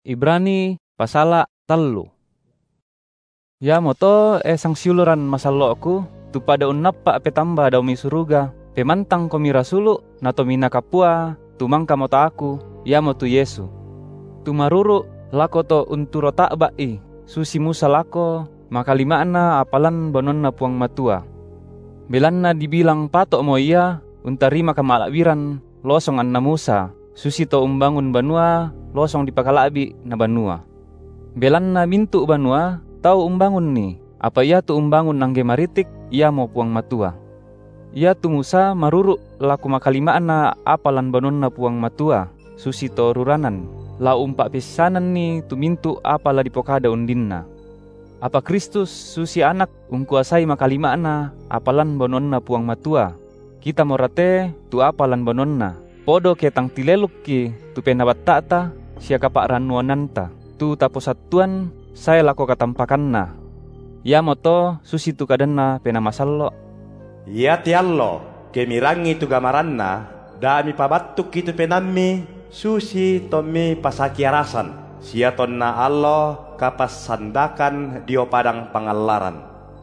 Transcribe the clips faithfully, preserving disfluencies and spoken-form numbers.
Ibrani pasala telu. Ya moto e sang siuluran masaloku tu pada unnappa petamba daumi suruga pemantang komi rasulu nato mina kapua tumangka moto aku ya motu Yesu. Tu maruru lako to unturo ta'bai susi Musa lako makalimaana apalan bononna puang matua. Belanna dibilang patok mo iya untarima kamalawiran losong anna Musa susi to umbangun banua losong dipakalabi na banua. Belanna mintu banua tau umbangun ni apa ia tu umbangun nangge maritik ia mau puang matua. Ia tu Musa maruru laku makalimaana apalan banonna puang matua susi to ruranan la umpak pisanan ni tu mintu apala dipokada undinna. Apa Kristus susi anak ungkuasai makalimaana apalan banonna puang matua. Kita morate tu apalan banonna. Podo ketang tileluk ki tu penabat ta'ta sia kapak ranuananta. Tu taposatuan saya lako katampakanna. Ya moto susi tu kadenna pena masallo. Ya tiallo kemirangi tu gamaranna dami pabattuk itu penammi susi tommi pasakiarasan. Sia tonna Allah kapas sandakan dio padang pangallaran.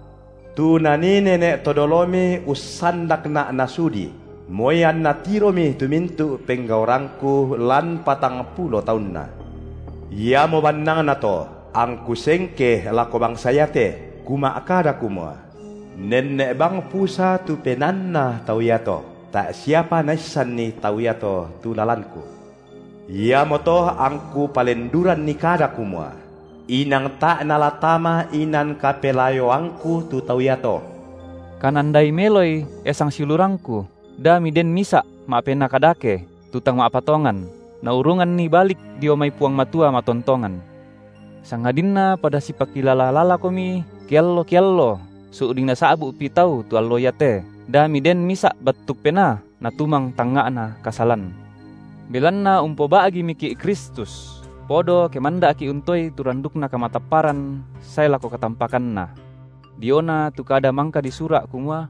Tu nani nenek todolomi usandak na nasudi. Moyan na tiromi tumintu penggaurangku lan patang pulo tahunna. Ia mo bandang na to ang kusengke lako bang sayate kumakada kumua. Nenek bang pusa tu penanna tau yato tak siapa naisan ni tau yato tu lalanku. Ia moto angku palenduran ni kada kumua. Inang tak nalatama inan kapelayo angku tu tau yato. Kanandai meloi esang silurangku. Dami den misa maapena kadake tutang maapatongan. Na urungan ni balik diomay puang matua matontongan. Sangadinna pada sipakilalalala komi kiallo kiallo. Suuding na saabu pitau tu allo yate. Dami den misa batuk pena na tumang tangana kasalan. Belanna umpo baagi miki Kristus. Podo kemanda aki untoi turandukna kamataparan saya lako katampakanna. Diona tu kada mangka disura kumua.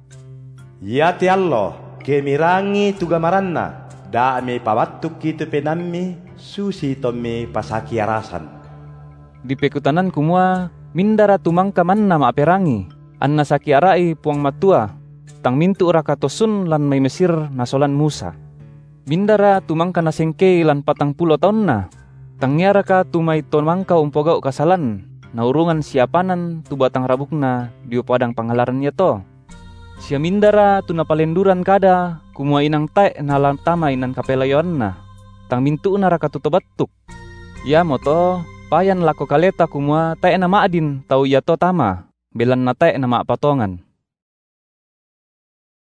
Ya tiallo kemirangi tu gamaranna dami pabattuk kitu penammi susi tommi pasakiarasan. Di pekutanan kumua mindara tumangka manna maaperangi anna sakiarai puang matua tang mintu rakatosun lan may Mesir nasolan Musa. Mindara tumangka nasengkei lan patang pulo tahun na. Tangyara ka tumay tumangka umpogau kasalan. Naurungan siapanan tu batang rabukna dio padang pangalaran ya to. Sia mindara tu napalenduran kada kumua inang tae nalantama inan kapelayon na. Tang mintu na raka tutobatuk. Ya moto payan lako kaleta kumua tae na maadin tau ya to tama. Belan na tae na maapatongan.